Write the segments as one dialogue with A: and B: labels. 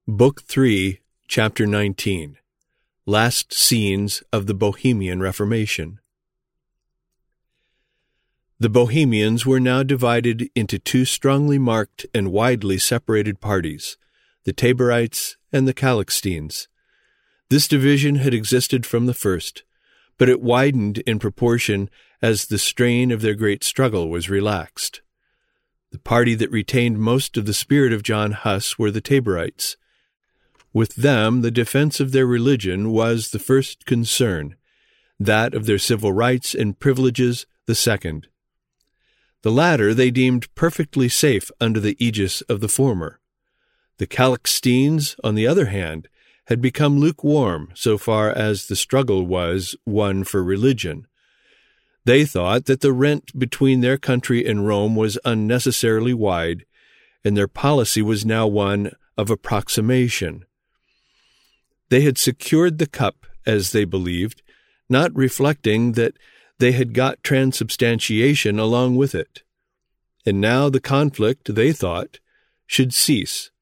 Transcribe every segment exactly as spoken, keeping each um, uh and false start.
A: Book three, Chapter nineteen. Last Scenes of the Bohemian Reformation. The Bohemians were now divided into two strongly marked and widely separated parties, the Taborites and the Calixtines. This division had existed from the first, but it widened in proportion as the strain of their great struggle was relaxed. The party that retained most of the spirit of John Huss were the Taborites. With them, the defense of their religion was the first concern, that of their civil rights and privileges the second. The latter they deemed perfectly safe under the aegis of the former. The Calixtines, on the other hand, had become lukewarm so far as the struggle was one for religion. They thought that the rent between their country and Rome was unnecessarily wide, and their policy was now one of approximation. They had secured the cup, as they believed, not reflecting that they had got transubstantiation along with it. And now the conflict, they thought, should cease.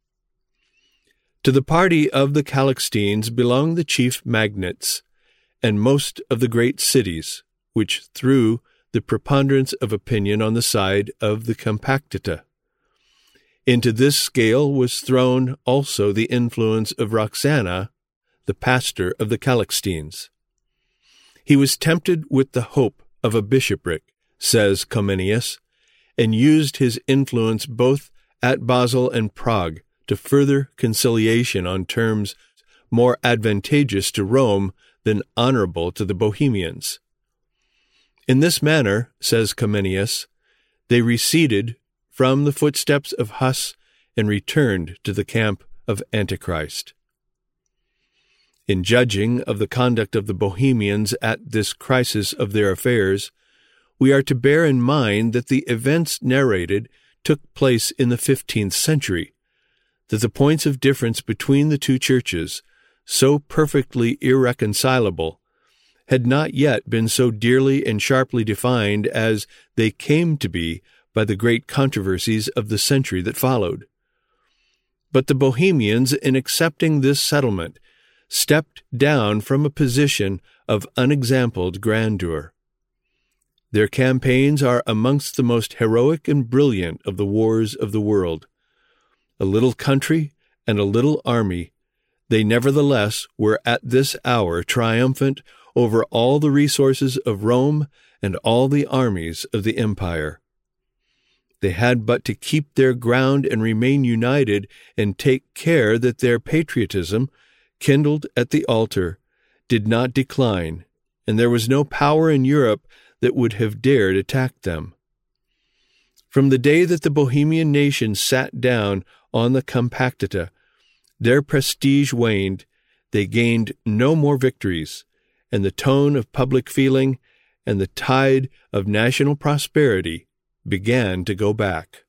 A: To the party of the Calixtines belonged the chief magnates and most of the great cities, which threw the preponderance of opinion on the side of the Compactita. Into this scale was thrown also the influence of Roxana, the pastor of the Calixtines. He was tempted with the hope of a bishopric, says Comenius, and used his influence both at Basel and Prague to further conciliation on terms more advantageous to Rome than honorable to the Bohemians. In this manner, says Comenius, they receded from the footsteps of Huss and returned to the camp of Antichrist. In judging of the conduct of the Bohemians at this crisis of their affairs, we are to bear in mind that the events narrated took place in the fifteenth century, that the points of difference between the two churches, so perfectly irreconcilable, had not yet been so dearly and sharply defined as they came to be by the great controversies of the century that followed. But the Bohemians, in accepting this settlement, stepped down from a position of unexampled grandeur. Their campaigns are amongst the most heroic and brilliant of the wars of the world. A little country and a little army, they nevertheless were at this hour triumphant over all the resources of Rome and all the armies of the empire. They had but to keep their ground and remain united and take care that their patriotism, kindled at the altar, did not decline, and there was no power in Europe that would have dared attack them. From the day that the Bohemian nation sat down on the Compactita, their prestige waned, they gained no more victories, and the tone of public feeling and the tide of national prosperity began to go back.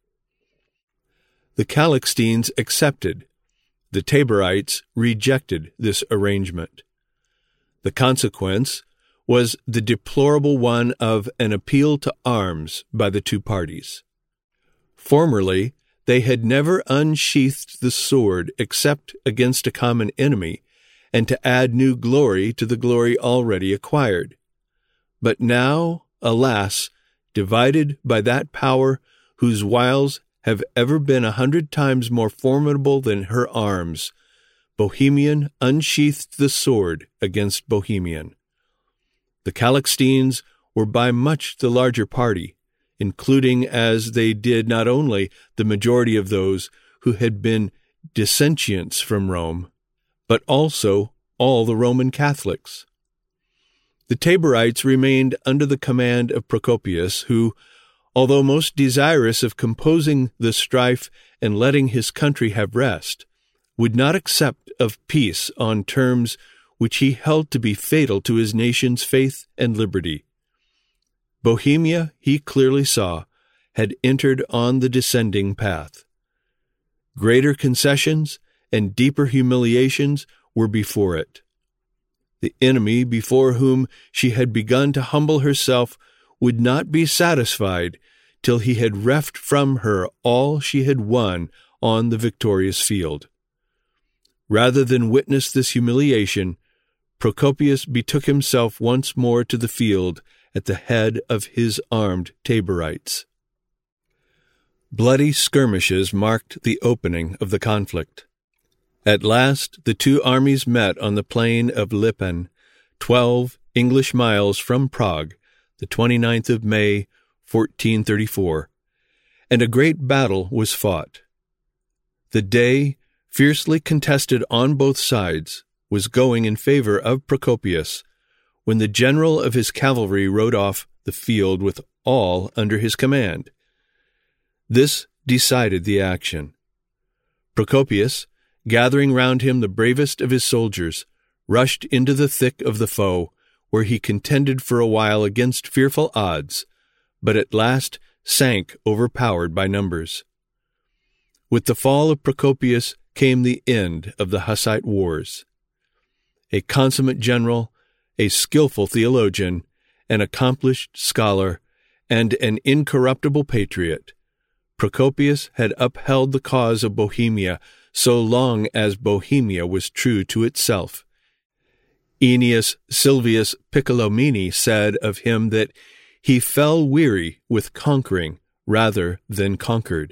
A: The Calixtines accepted. The Taborites rejected this arrangement. The consequence was the deplorable one of an appeal to arms by the two parties. Formerly, they had never unsheathed the sword except against a common enemy, and to add new glory to the glory already acquired. But now, alas, divided by that power whose wiles have ever been a hundred times more formidable than her arms, Bohemian unsheathed the sword against Bohemian. The Calixtines were by much the larger party, including as they did not only the majority of those who had been dissentients from Rome, but also all the Roman Catholics. The Taborites remained under the command of Procopius, who, although most desirous of composing the strife and letting his country have rest, would not accept of peace on terms which he held to be fatal to his nation's faith and liberty. Bohemia, he clearly saw, had entered on the descending path. Greater concessions and deeper humiliations were before it. The enemy before whom she had begun to humble herself would not be satisfied till he had reft from her all she had won on the victorious field. Rather than witness this humiliation, Procopius betook himself once more to the field at the head of his armed Taborites. Bloody skirmishes marked the opening of the conflict. At last the two armies met on the plain of Lipan, twelve English miles from Prague, the twenty-ninth of May, fourteen thirty-four, and a great battle was fought. The day, fiercely contested on both sides, was going in favor of Procopius, when the general of his cavalry rode off the field with all under his command. This decided the action. Procopius, gathering round him the bravest of his soldiers, rushed into the thick of the foe, where he contended for a while against fearful odds, but at last sank overpowered by numbers. With the fall of Procopius came the end of the Hussite wars. A consummate general, a skillful theologian, an accomplished scholar, and an incorruptible patriot, Procopius had upheld the cause of Bohemia so long as Bohemia was true to itself. Aeneas Silvius Piccolomini said of him that he fell weary with conquering rather than conquered.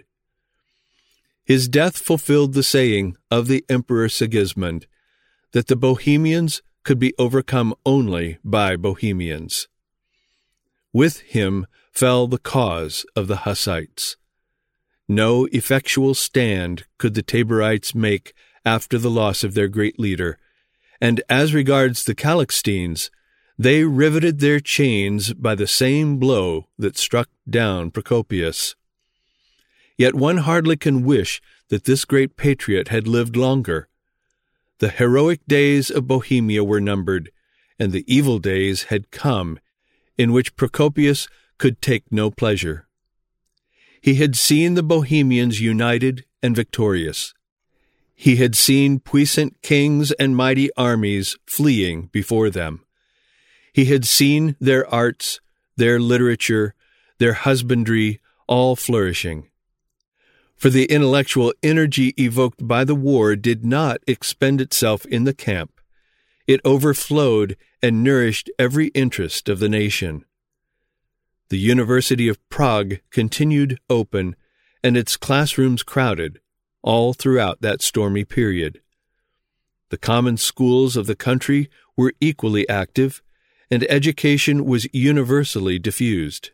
A: His death fulfilled the saying of the Emperor Sigismund that the Bohemians could be overcome only by Bohemians. With him fell the cause of the Hussites. No effectual stand could the Taborites make after the loss of their great leader, and as regards the Calixtines, they riveted their chains by the same blow that struck down Procopius. Yet one hardly can wish that this great patriot had lived longer. The heroic days of Bohemia were numbered, and the evil days had come, in which Procopius could take no pleasure. He had seen the Bohemians united and victorious. He had seen puissant kings and mighty armies fleeing before them. He had seen their arts, their literature, their husbandry, all flourishing. For the intellectual energy evoked by the war did not expend itself in the camp. It overflowed and nourished every interest of the nation. The University of Prague continued open, and its classrooms crowded, all throughout that stormy period. The common schools of the country were equally active, and education was universally diffused.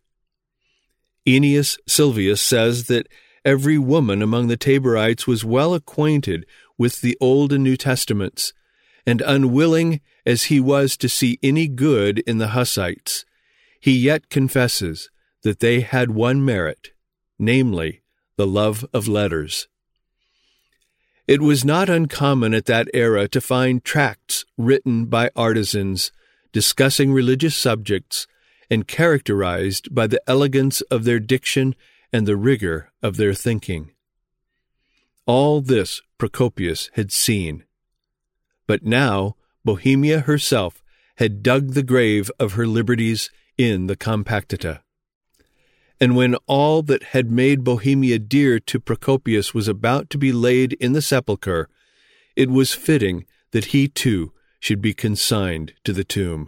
A: Aeneas Silvius says that every woman among the Taborites was well acquainted with the Old and New Testaments, and unwilling as he was to see any good in the Hussites, he yet confesses that they had one merit, namely, the love of letters. It was not uncommon at that era to find tracts written by artisans discussing religious subjects and characterized by the elegance of their diction and the rigor of their thinking. All this Procopius had seen. But now Bohemia herself had dug the grave of her liberties in the Compacta. And when all that had made Bohemia dear to Procopius was about to be laid in the sepulchre, it was fitting that he too should be consigned to the tomb.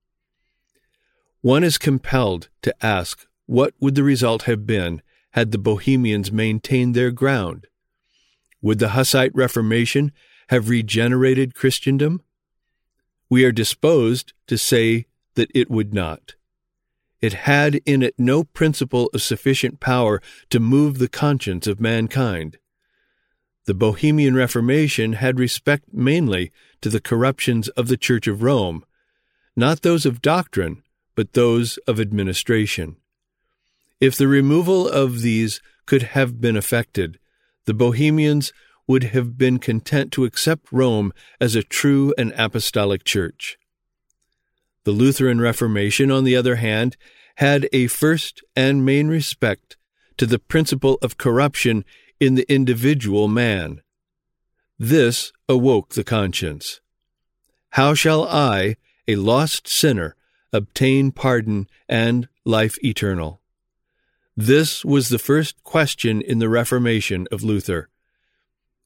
A: One is compelled to ask what would the result have been had the Bohemians maintained their ground. Would the Hussite Reformation have regenerated Christendom? We are disposed to say that it would not. It had in it no principle of sufficient power to move the conscience of mankind. The Bohemian Reformation had respect mainly to the corruptions of the Church of Rome, not those of doctrine, but those of administration. If the removal of these could have been effected, the Bohemians would have been content to accept Rome as a true and apostolic church. The Lutheran Reformation, on the other hand, had a first and main respect to the principle of corruption in the individual man. This awoke the conscience. How shall I, a lost sinner, obtain pardon and life eternal? This was the first question in the Reformation of Luther.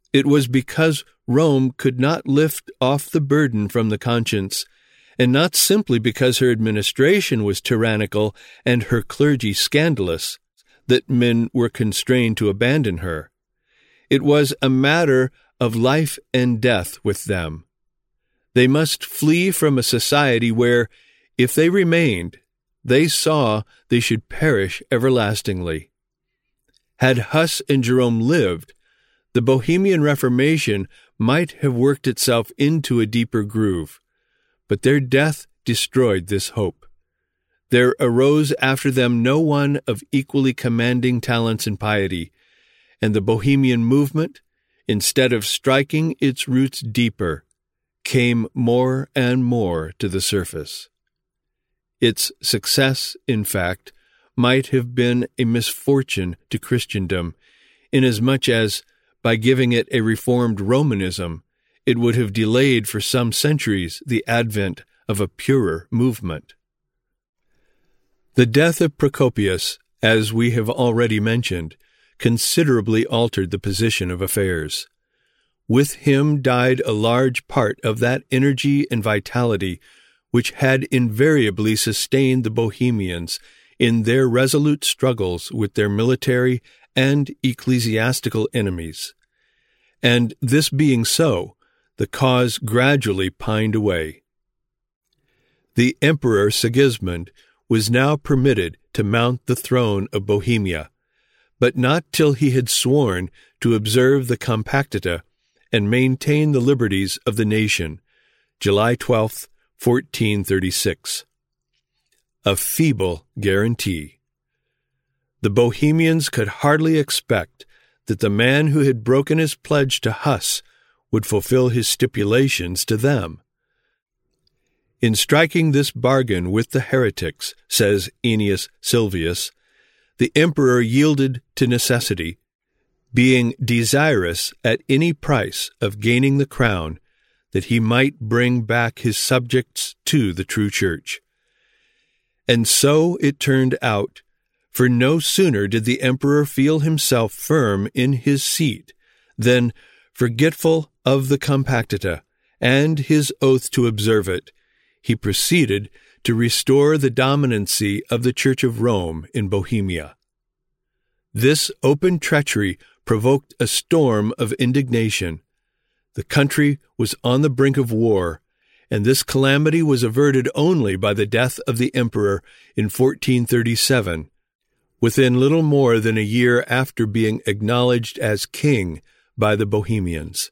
A: It was because Rome could not lift off the burden from the conscience, and not simply because her administration was tyrannical and her clergy scandalous, that men were constrained to abandon her. It was a matter of life and death with them. They must flee from a society where, if they remained, they saw they should perish everlastingly. Had Huss and Jerome lived, the Bohemian Reformation might have worked itself into a deeper groove, but their death destroyed this hope. There arose after them no one of equally commanding talents and piety, and the Bohemian movement, instead of striking its roots deeper, came more and more to the surface. Its success, in fact, might have been a misfortune to Christendom, inasmuch as, by giving it a reformed Romanism, it would have delayed for some centuries the advent of a purer movement. The death of Procopius, as we have already mentioned, considerably altered the position of affairs. With him died a large part of that energy and vitality which had invariably sustained the Bohemians in their resolute struggles with their military and ecclesiastical enemies. And this being so, the cause gradually pined away. The Emperor Sigismund was now permitted to mount the throne of Bohemia, but not till he had sworn to observe the Compacta and maintain the liberties of the nation, July twelfth, fourteen thirty-six. A feeble guarantee. The Bohemians could hardly expect that the man who had broken his pledge to Huss would fulfill his stipulations to them. In striking this bargain with the heretics, says Aeneas Sylvius, the emperor yielded to necessity, being desirous at any price of gaining the crown, that he might bring back his subjects to the true church. And so it turned out, for no sooner did the emperor feel himself firm in his seat than, forgetful of the Compacta and his oath to observe it, he proceeded to restore the dominancy of the Church of Rome in Bohemia. This open treachery provoked a storm of indignation. The country was on the brink of war, and this calamity was averted only by the death of the emperor in fourteen thirty-seven, within little more than a year after being acknowledged as king by the Bohemians.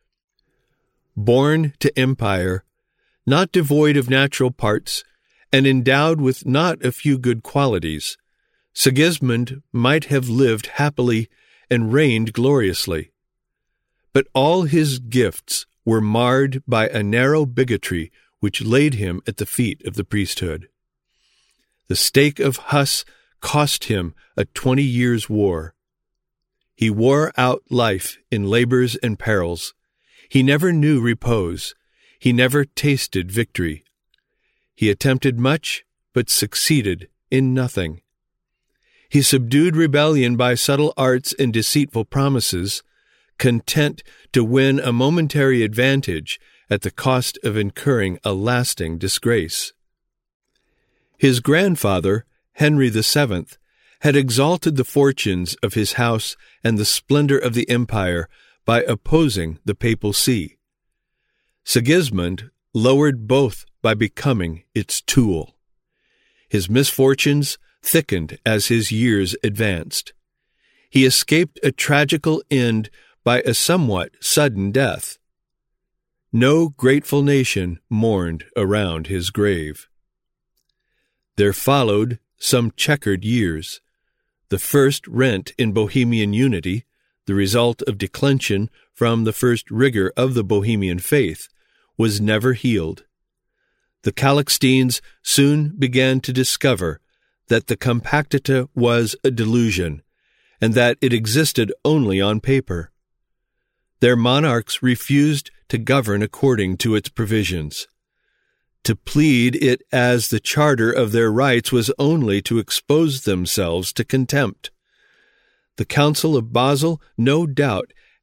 A: Born to empire, not devoid of natural parts, and endowed with not a few good qualities, Sigismund might have lived happily and reigned gloriously. But all his gifts were marred by a narrow bigotry which laid him at the feet of the priesthood. The stake of Huss cost him a twenty years' war. He wore out life in labors and perils. He never knew repose. He never tasted victory. He attempted much, but succeeded in nothing. He subdued rebellion by subtle arts and deceitful promises, content to win a momentary advantage at the cost of incurring a lasting disgrace. His grandfather, Henry the Seventh, had exalted the fortunes of his house and the splendor of the empire by opposing the papal see. Sigismund lowered both by becoming its tool. His misfortunes thickened as his years advanced. He escaped a tragical end by a somewhat sudden death. No grateful nation mourned around his grave. There followed some checkered years. The first rent in Bohemian unity, the result of declension from the first rigor of the Bohemian faith, was never healed. The Calixtines soon began to discover that the Compacta was a delusion, and that it existed only on paper. Their monarchs refused to govern according to its provisions. To plead it as the charter of their rights was only to expose themselves to contempt. The Council of Basel no doubt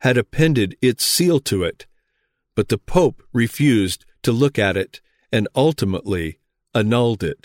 A: had appended its seal to it, but the Pope refused to look at it and ultimately annulled it.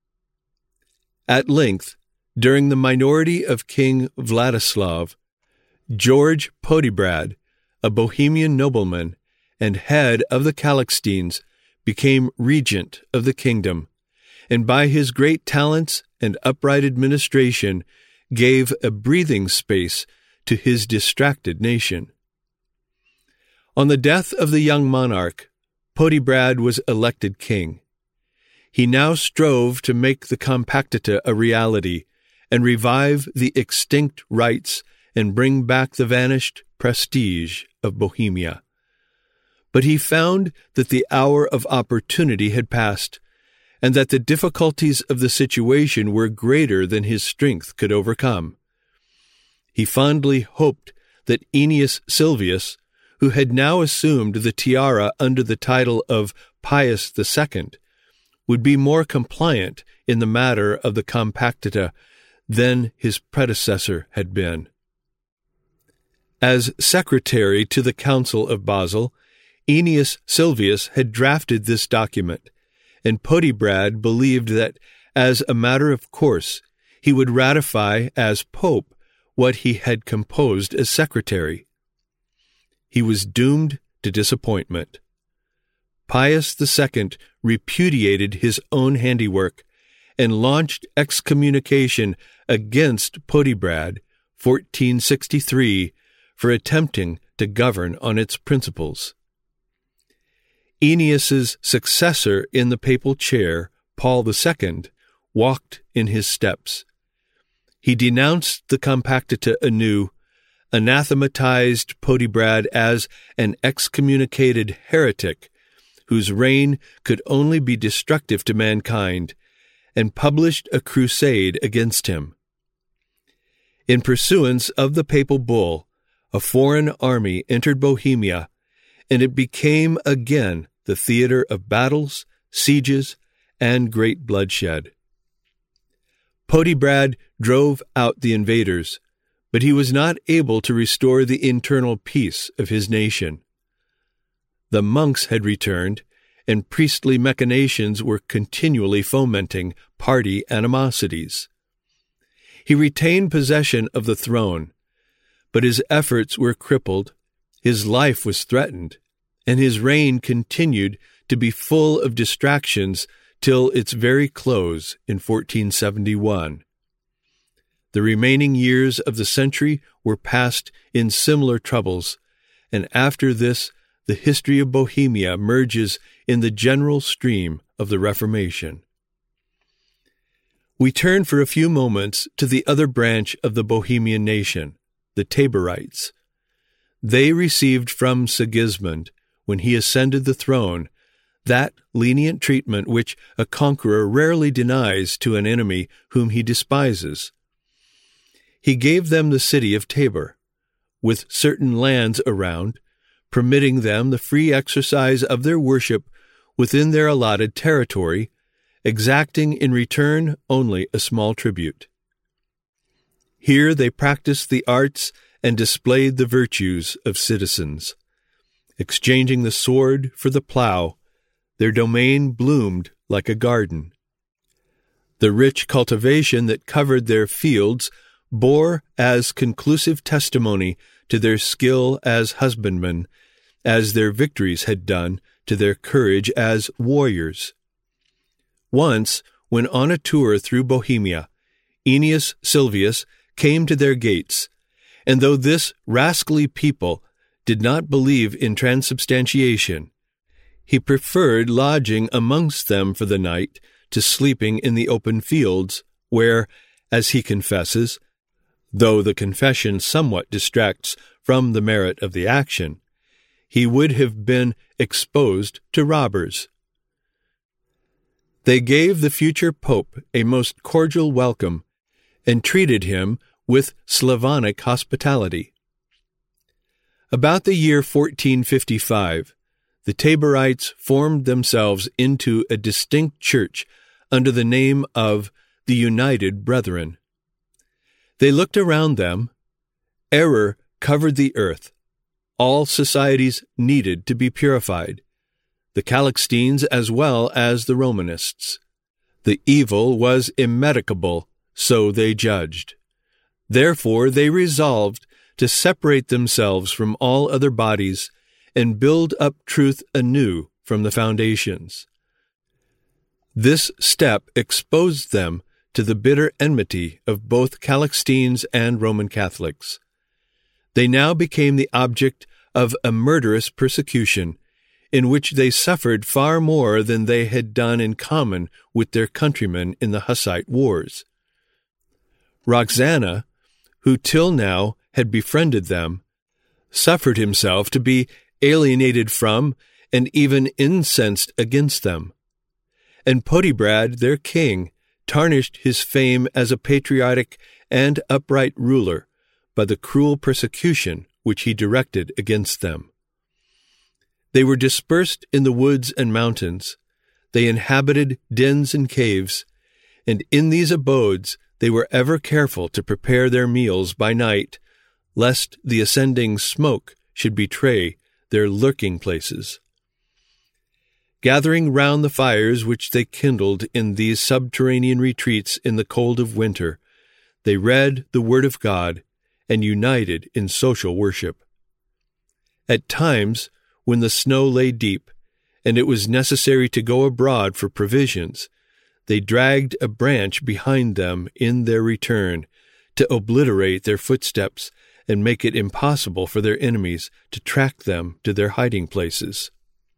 A: At length, during the minority of King Vladislav, George Podiebrad, a Bohemian nobleman and head of the Calixtines, became regent of the kingdom, and by his great talents and upright administration gave a breathing space to his distracted nation. On the death of the young monarch, Podiebrad was elected king. He now strove to make the Compactita a reality and revive the extinct rights and bring back the vanished prestige of Bohemia. But he found that the hour of opportunity had passed, and that the difficulties of the situation were greater than his strength could overcome. He fondly hoped that Aeneas Sylvius, who had now assumed the tiara under the title of Pius the Second, would be more compliant in the matter of the Compactita than his predecessor had been. As secretary to the Council of Basel, Aeneas Sylvius had drafted this document, and Podiebrad believed that, as a matter of course, he would ratify as pope what he had composed as secretary. He was doomed to disappointment. Pius the Second repudiated his own handiwork and launched excommunication against Podiebrad, fourteen sixty-three, for attempting to govern on its principles. Aeneas's successor in the papal chair, Paul the Second, walked in his steps. He denounced the Compactita anew, anathematized Podiebrad as an excommunicated heretic whose reign could only be destructive to mankind, and published a crusade against him. In pursuance of the papal bull, a foreign army entered Bohemia, and it became again the theater of battles, sieges, and great bloodshed. Podiebrad drove out the invaders, but he was not able to restore the internal peace of his nation. The monks had returned, and priestly machinations were continually fomenting party animosities. He retained possession of the throne, but his efforts were crippled, his life was threatened, and his reign continued to be full of distractions till its very close in fourteen seventy-one. The remaining years of the century were passed in similar troubles, and after this the history of Bohemia merges in the general stream of the Reformation. We turn for a few moments to the other branch of the Bohemian nation, the Taborites. They received from Sigismund, when he ascended the throne, that lenient treatment which a conqueror rarely denies to an enemy whom he despises. He gave them the city of Tabor, with certain lands around, permitting them the free exercise of their worship within their allotted territory, exacting in return only a small tribute. Here they practiced the arts and displayed the virtues of citizens. Exchanging the sword for the plough, their domain bloomed like a garden. The rich cultivation that covered their fields bore as conclusive testimony to their skill as husbandmen, as their victories had done to their courage as warriors. Once, when on a tour through Bohemia, Aeneas Sylvius came to their gates, and though this rascally people did not believe in transubstantiation, he preferred lodging amongst them for the night to sleeping in the open fields, where, as he confesses, though the confession somewhat distracts from the merit of the action, he would have been exposed to robbers. They gave the future pope a most cordial welcome, and treated him with Slavonic hospitality. About the year fourteen fifty-five, the Taborites formed themselves into a distinct church under the name of the United Brethren. They looked around them. Error covered the earth. all societies needed to be purified, the Calixtines as well as the Romanists. The evil was immedicable, so they judged. Therefore they resolved to separate themselves from all other bodies and build up truth anew from the foundations. This step exposed them to the bitter enmity of both Calixtines and Roman Catholics. They now became the object of a murderous persecution, in which they suffered far more than they had done in common with their countrymen in the Hussite wars. Roxana, who till now had befriended them, suffered himself to be alienated from and even incensed against them. And Podiebrad, their king, tarnished his fame as a patriotic and upright ruler by the cruel persecution which he directed against them. They were dispersed in the woods and mountains. They inhabited dens and caves, and in these abodes they were ever careful to prepare their meals by night, lest the ascending smoke should betray their lurking places. Gathering round the fires which they kindled in these subterranean retreats in the cold of winter, they read the Word of God and united in social worship. At times, when the snow lay deep, and it was necessary to go abroad for provisions, they dragged a branch behind them in their return, to obliterate their footsteps and make it impossible for their enemies to track them to their hiding places.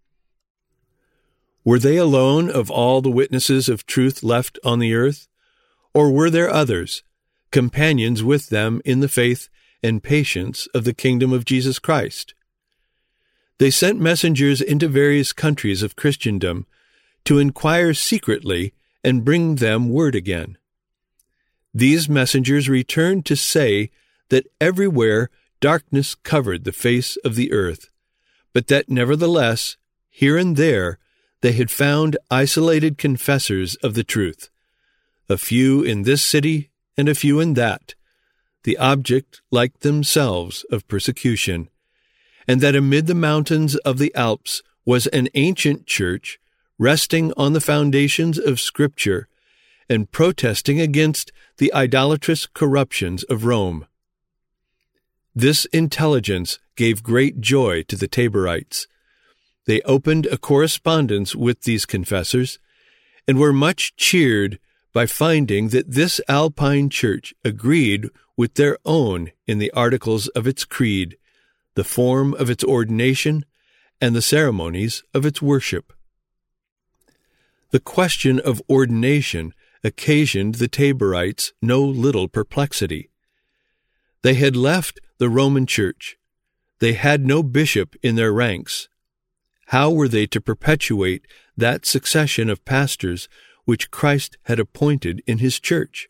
A: Were they alone of all the witnesses of truth left on the earth? Or were there others, companions with them in the faith and patience of the kingdom of Jesus Christ? They sent messengers into various countries of Christendom to inquire secretly and bring them word again. These messengers returned to say that everywhere darkness covered the face of the earth, but that nevertheless, here and there, they had found isolated confessors of the truth, a few in this city and a few in that, the object, like themselves, of persecution, and that amid the mountains of the Alps was an ancient church resting on the foundations of Scripture and protesting against the idolatrous corruptions of Rome. This intelligence gave great joy to the Taborites. They opened a correspondence with these confessors and were much cheered by finding that this Alpine church agreed with their own in the articles of its creed, the form of its ordination, and the ceremonies of its worship. The question of ordination occasioned the Taborites no little perplexity. They had left the Roman Church. They had no bishop in their ranks. How were they to perpetuate that succession of pastors which Christ had appointed in his church?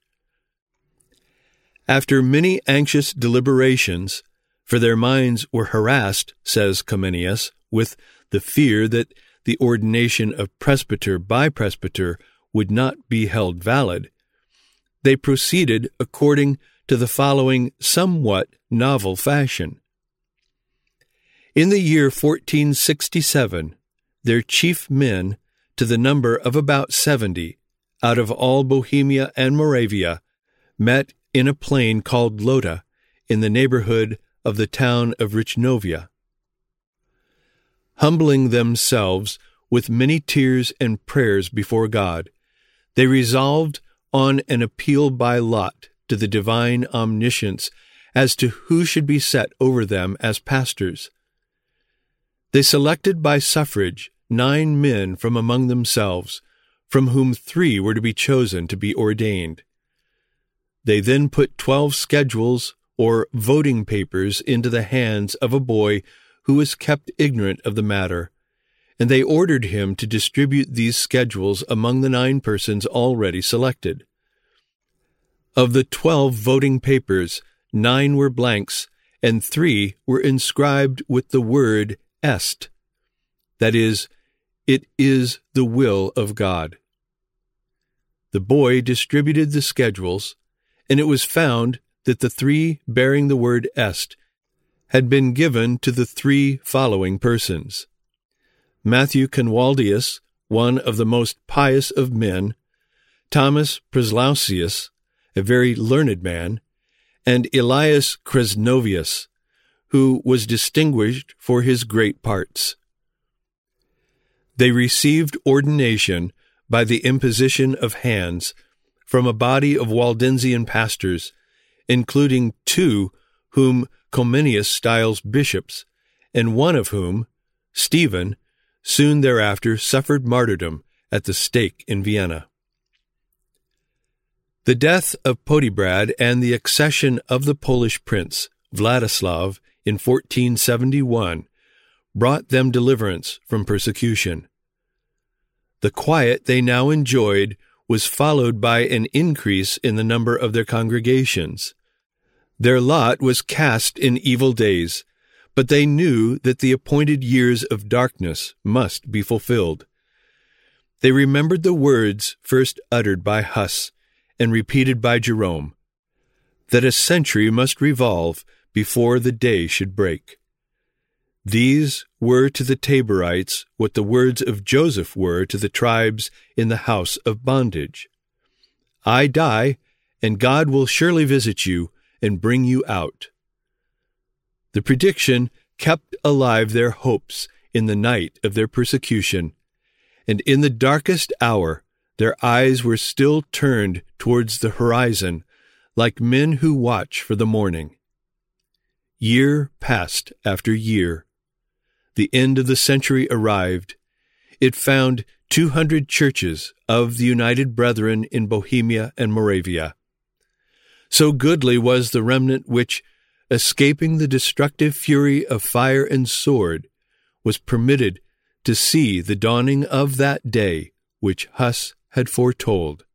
A: After many anxious deliberations, for their minds were harassed, says Comenius, with the fear that the ordination of presbyter by presbyter would not be held valid, they proceeded according to the following somewhat novel fashion. In the year fourteen sixty-seven, their chief men, to the number of about seventy, out of all Bohemia and Moravia, met in a plain called Lota, in the neighborhood of the town of Richnovia. Humbling themselves with many tears and prayers before God, they resolved on an appeal by lot to the divine omniscience as to who should be set over them as pastors. They selected by suffrage nine men from among themselves, from whom three were to be chosen to be ordained. They then put twelve schedules or voting papers into the hands of a boy who was kept ignorant of the matter, and they ordered him to distribute these schedules among the nine persons already selected. Of the twelve voting papers, nine were blanks, and three were inscribed with the word est, that is, it is the will of God. The boy distributed the schedules, and it was found that the three bearing the word est had been given to the three following persons: Matthew Conwaldius, one of the most pious of men, Thomas Preslausius, a very learned man, and Elias Cresnovius, who was distinguished for his great parts. They received ordination by the imposition of hands from a body of Waldensian pastors, including two whom Comenius styles bishops, and one of whom, Stephen, soon thereafter suffered martyrdom at the stake in Vienna. The death of Podiebrad and the accession of the Polish prince, Vladislav, in fourteen seventy-one, brought them deliverance from persecution. The quiet they now enjoyed was followed by an increase in the number of their congregations. Their lot was cast in evil days, but they knew that the appointed years of darkness must be fulfilled. They remembered the words first uttered by Huss and repeated by Jerome, that a century must revolve before the day should break. These were to the Taborites what the words of Joseph were to the tribes in the house of bondage. I die, and God will surely visit you and bring you out. The prediction kept alive their hopes in the night of their persecution, and in the darkest hour their eyes were still turned towards the horizon, like men who watch for the morning. Year passed after year. The end of the century arrived. It found two hundred churches of the United Brethren in Bohemia and Moravia. So goodly was the remnant which, escaping the destructive fury of fire and sword, was permitted to see the dawning of that day which Huss had foretold.